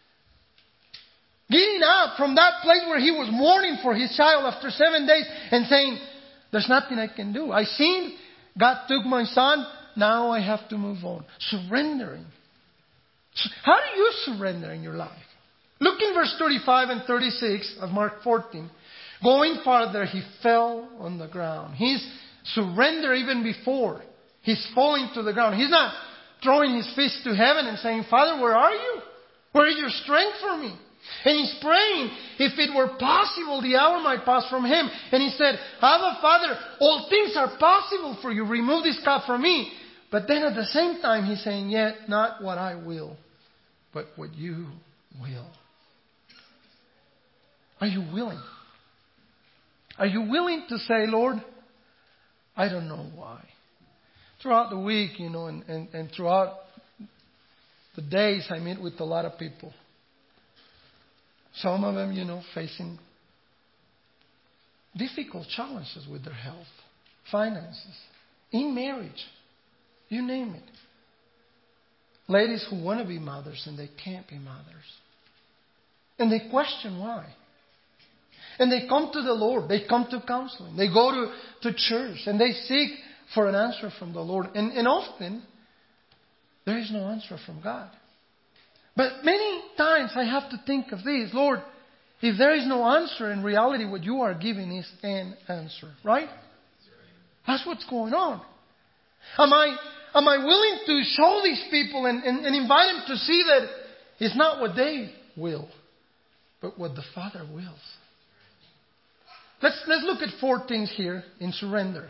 getting up from that place where he was mourning for his child after seven days and saying, there's nothing I can do. I sinned. God took my son. Now I have to move on. Surrendering. How do you surrender in your life? Look in verse thirty-five and thirty-six of Mark fourteen. Going farther, he fell on the ground. He's surrendered even before. He's falling to the ground. He's not throwing his fist to heaven and saying, Father, where are you? Where is your strength for me? And he's praying, if it were possible, the hour might pass from him. And he said, Abba, Father, all things are possible for you. Remove this cup from me. But then at the same time, he's saying, yet not what I will, but what you will. Are you willing? Are you willing to say, Lord, I don't know why. Throughout the week, you know, and, and, and throughout the days, I meet with a lot of people. Some of them, you know, facing difficult challenges with their health, finances, in marriage, you name it. Ladies who want to be mothers and they can't be mothers. And they question why. And they come to the Lord. They come to counseling. They go to, to church and they seek for an answer from the Lord. And, and often, there is no answer from God. But many times I have to think of this. Lord, if there is no answer, in reality what you are giving is an answer. Right? That's what's going on. Am I, am I willing to show these people and, and, and invite them to see that it's not what they will, but what the Father wills? Let's, let's look at four things here in surrender.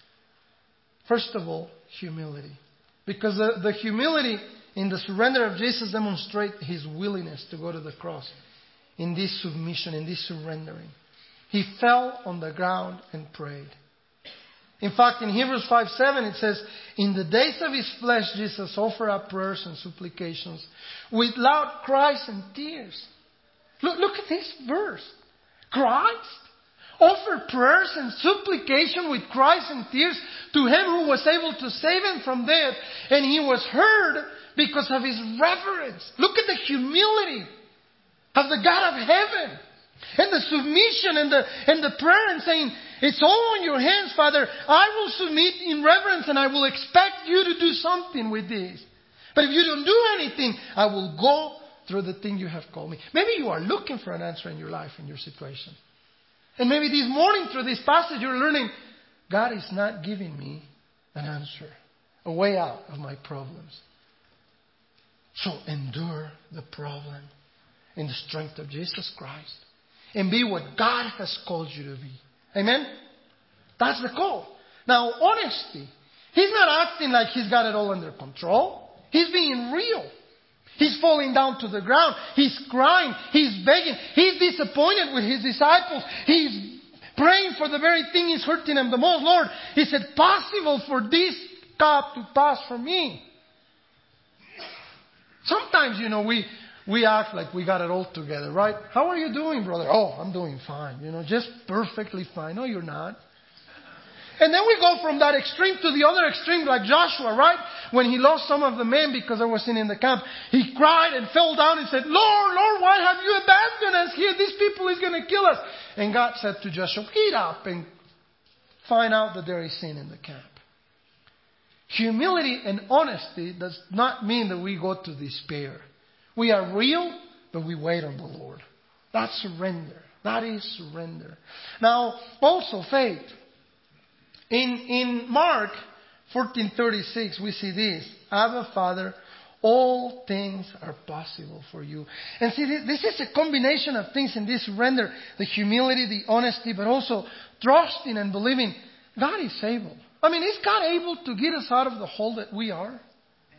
First of all, humility. Because the, the humility in the surrender of Jesus demonstrates His willingness to go to the cross. In this submission, in this surrendering. He fell on the ground and prayed. In fact, in Hebrews five seven it says, in the days of His flesh, Jesus offered up prayers and supplications with loud cries and tears. Look, look at this verse. Christ offered prayers and supplication with cries and tears to Him who was able to save Him from death. And He was heard because of His reverence. Look at the humility of the God of heaven. And the submission and the, and the prayer and saying, it's all in your hands, Father. I will submit in reverence and I will expect you to do something with this. But if you don't do anything, I will go through the thing you have called me. Maybe you are looking for an answer in your life, in your situation. And maybe this morning through this passage you're learning, God is not giving me an answer, a way out of my problems. So endure the problem in the strength of Jesus Christ. And be what God has called you to be. Amen? That's the call. Now, honesty. He's not acting like He's got it all under control. He's being real. He's falling down to the ground. He's crying. He's begging. He's disappointed with His disciples. He's praying for the very thing is hurting Him the most. Lord, is it possible for this cup to pass from me? Sometimes, you know, we... We act like we got it all together, right? How are you doing, brother? Oh, I'm doing fine. You know, just perfectly fine. No, you're not. And then we go from that extreme to the other extreme, like Joshua, right? When he lost some of the men because they were sitting in the camp, he cried and fell down and said, Lord, Lord, why have you abandoned us here? These people is going to kill us. And God said to Joshua, get up and find out that there is sin in the camp. Humility and honesty does not mean that we go to despair. We are real, but we wait on the Lord. That's surrender. That is surrender. Now, also faith. In, in Mark fourteen thirty-six, we see this. Abba, Father, all things are possible for you. And see, this is a combination of things in this surrender. The humility, the honesty, but also trusting and believing God is able. I mean, is God able to get us out of the hole that we are? Amen.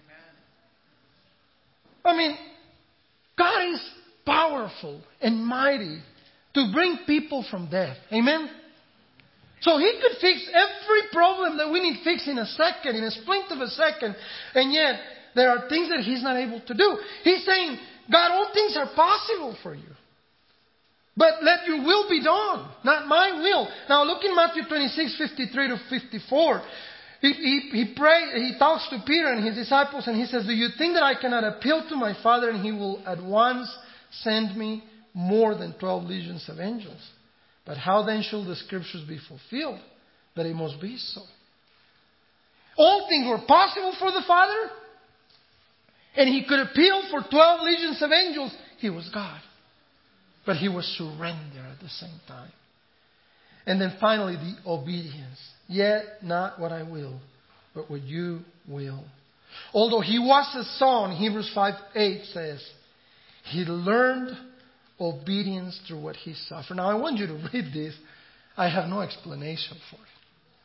I mean, God is powerful and mighty to bring people from death. Amen? So He could fix every problem that we need fixed in a second, in a splint of a second. And yet, there are things that He's not able to do. He's saying, God, all things are possible for you. But let your will be done, not my will. Now look in Matthew twenty-six, fifty-three to fifty-four. He, he, he pray, he talks to Peter and his disciples and he says, do you think that I cannot appeal to my Father and He will at once send me more than twelve legions of angels? But how then shall the scriptures be fulfilled that it must be so? All things were possible for the Father and He could appeal for twelve legions of angels. He was God. But He was surrender at the same time. And then finally, the obedience. Yet not what I will, but what you will. Although He was a son, Hebrews five eight says, He learned obedience through what He suffered. Now I want you to read this. I have no explanation for it.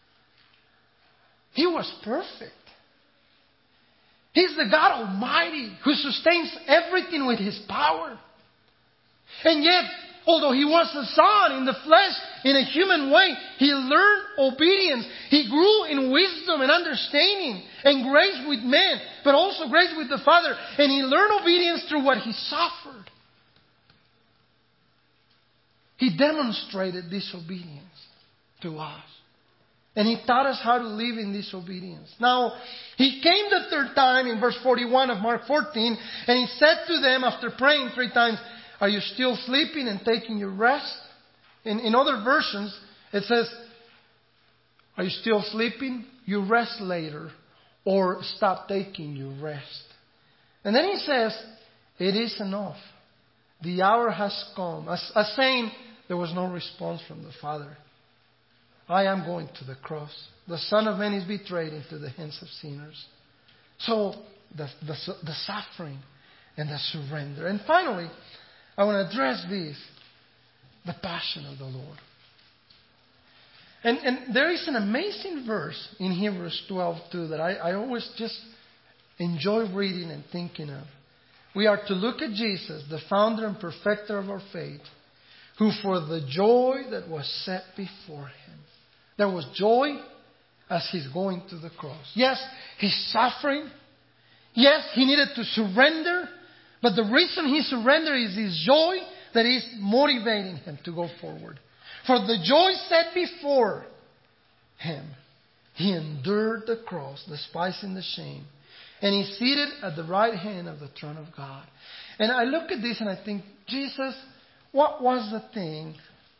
He was perfect. He's the God Almighty who sustains everything with His power. And yet, although He was a son in the flesh, in a human way, He learned obedience. He grew in wisdom and understanding and grace with men, but also grace with the Father. And He learned obedience through what He suffered. He demonstrated this obedience to us. And He taught us how to live in this obedience. Now, He came the third time in verse forty-one of Mark fourteen, and He said to them after praying three times, "Are you still sleeping and taking your rest?" In, in other versions, it says, "Are you still sleeping? You rest later, or stop taking your rest." And then He says, "It is enough. The hour has come." As, as saying, there was no response from the Father. I am going to the cross. The Son of Man is betrayed into the hands of sinners. So, the, the, the suffering and the surrender. And finally, I want to address this, the passion of the Lord. And, and there is an amazing verse in Hebrews twelve two that I, I always just enjoy reading and thinking of. We are to look at Jesus, the founder and perfecter of our faith, who for the joy that was set before Him. There was joy as He's going to the cross. Yes, He's suffering. Yes, He needed to surrender. But the reason He surrendered is His joy that is motivating Him to go forward. For the joy set before Him, He endured the cross, despising the shame. And He's seated at the right hand of the throne of God. And I look at this and I think, Jesus, what was the thing?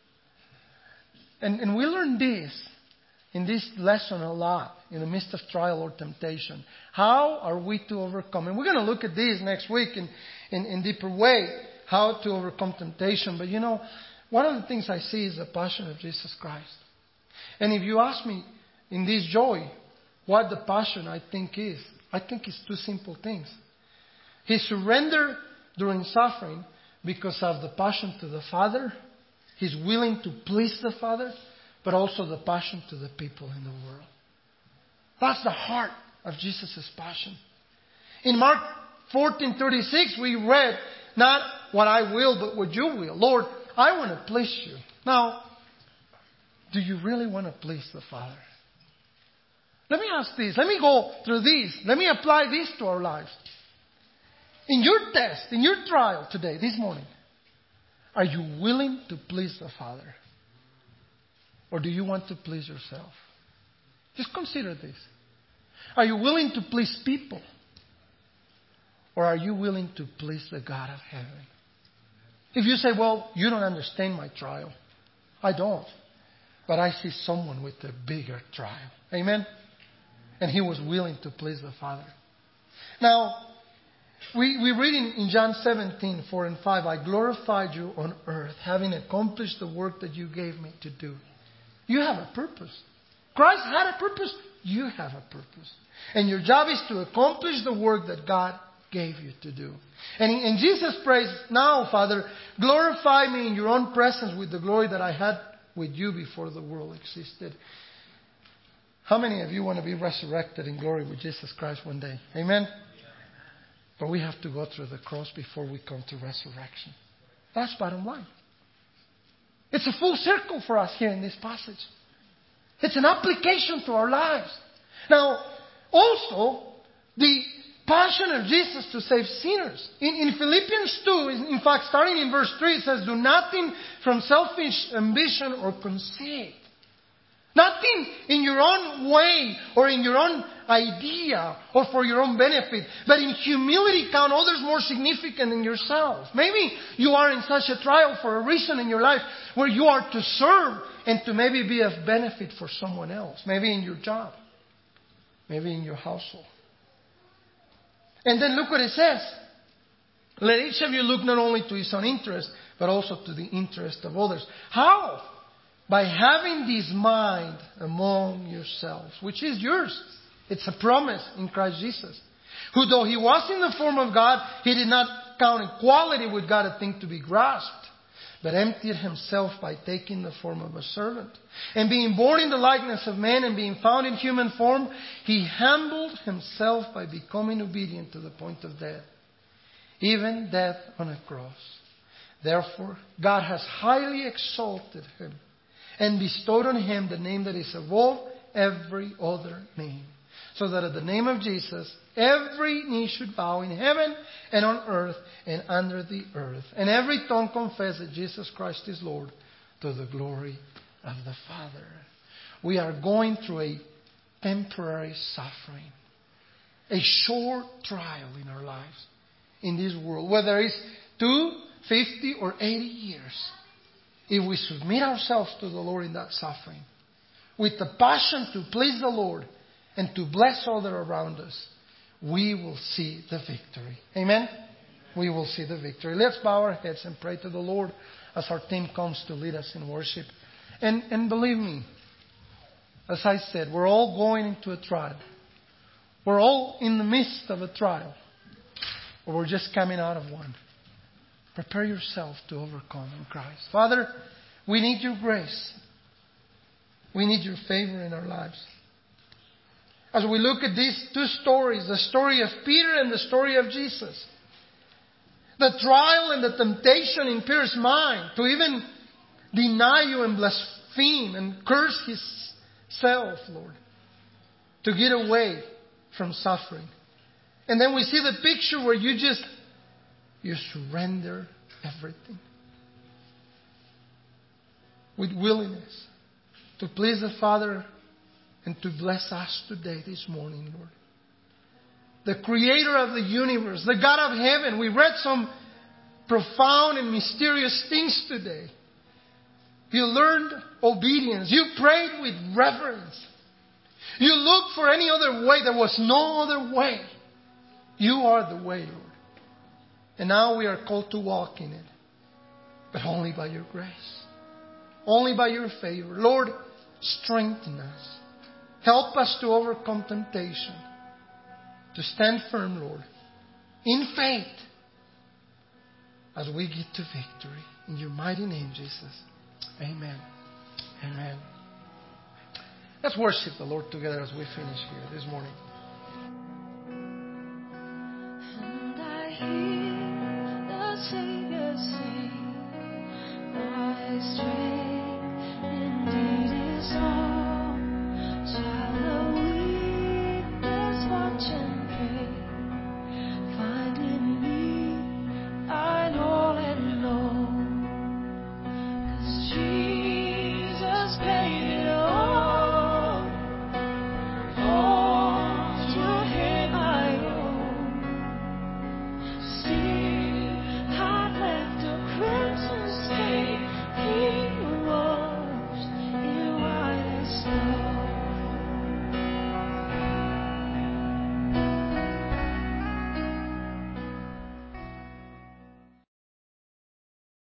And, and we learn this in this lesson a lot in the midst of trial or temptation. How are we to overcome? And we're going to look at this next week in, in, in deeper way, how to overcome temptation. But you know, one of the things I see is the passion of Jesus Christ. And if you ask me in this joy, what the passion I think is, I think it's two simple things. He surrendered during suffering because of the passion to the Father. He's willing to please the Father, but also the passion to the people in the world. That's the heart of Jesus' passion. In Mark fourteen thirty-six, we read, "Not what I will, but what you will. Lord, I want to please you." Now, do you really want to please the Father? Let me ask this. Let me go through this. Let me apply this to our lives. In your test, in your trial today, this morning, are you willing to please the Father? Or do you want to please yourself? Just consider this. Are you willing to please people? Or are you willing to please the God of heaven? If you say, well, you don't understand my trial. I don't. But I see someone with a bigger trial. Amen? And he was willing to please the Father. Now, we, we read in, in John seventeen, four and five, "I glorified you on earth, having accomplished the work that you gave me to do." You have a purpose. Christ had a purpose. You have a purpose. And your job is to accomplish the work that God gave you to do. And, and Jesus prays, "Now, Father, glorify me in your own presence with the glory that I had with you before the world existed." How many of you want to be resurrected in glory with Jesus Christ one day? Amen? But we have to go through the cross before we come to resurrection. That's bottom line. It's a full circle for us here in this passage. It's an application to our lives. Now, also, the passion of Jesus to save sinners. In, in Philippians two, in fact, starting in verse three, it says, "Do nothing from selfish ambition or conceit." Nothing in your own way or in your own idea or for your own benefit, but in humility count others more significant than yourself. Maybe you are in such a trial for a reason in your life where you are to serve and to maybe be of benefit for someone else. Maybe in your job. Maybe in your household. And then look what it says. "Let each of you look not only to his own interest, but also to the interest of others." How? By having this mind among yourselves, which is yours. It's a promise in Christ Jesus. "Who though he was in the form of God, he did not count equality with God a thing to be grasped, but emptied himself by taking the form of a servant. And being born in the likeness of man and being found in human form, he humbled himself by becoming obedient to the point of death, even death on a cross. Therefore, God has highly exalted him and bestowed on him the name that is above every other name, so that at the name of Jesus, every knee should bow in heaven and on earth and under the earth, and every tongue confess that Jesus Christ is Lord, to the glory of the Father." We are going through a temporary suffering, a short trial in our lives, in this world. Whether it's two, fifty, or eighty years, if we submit ourselves to the Lord in that suffering, with the passion to please the Lord and to bless others around us, we will see the victory. Amen? We will see the victory. Let's bow our heads and pray to the Lord as our team comes to lead us in worship. And, and believe me, as I said, we're all going into a trial. We're all in the midst of a trial. Or we're just coming out of one. Prepare yourself to overcome in Christ. Father, we need your grace. We need your favor in our lives. As we look at these two stories, the story of Peter and the story of Jesus, the trial and the temptation in Peter's mind to even deny you and blaspheme and curse himself, Lord, to get away from suffering. And then we see the picture where you just, you surrender everything with willingness to please the Father and to bless us today, this morning, Lord. The Creator of the universe, the God of heaven. We read some profound and mysterious things today. You learned obedience. You prayed with reverence. You looked for any other way. There was no other way. You are the way, Lord. And now we are called to walk in it. But only by your grace. Only by your favor. Lord, strengthen us. Help us to overcome temptation. To stand firm, Lord, in faith as we get to victory. In your mighty name, Jesus. Amen. Amen. Let's worship the Lord together as we finish here this morning. And I hear the Savior sing, thy strength indeed is all.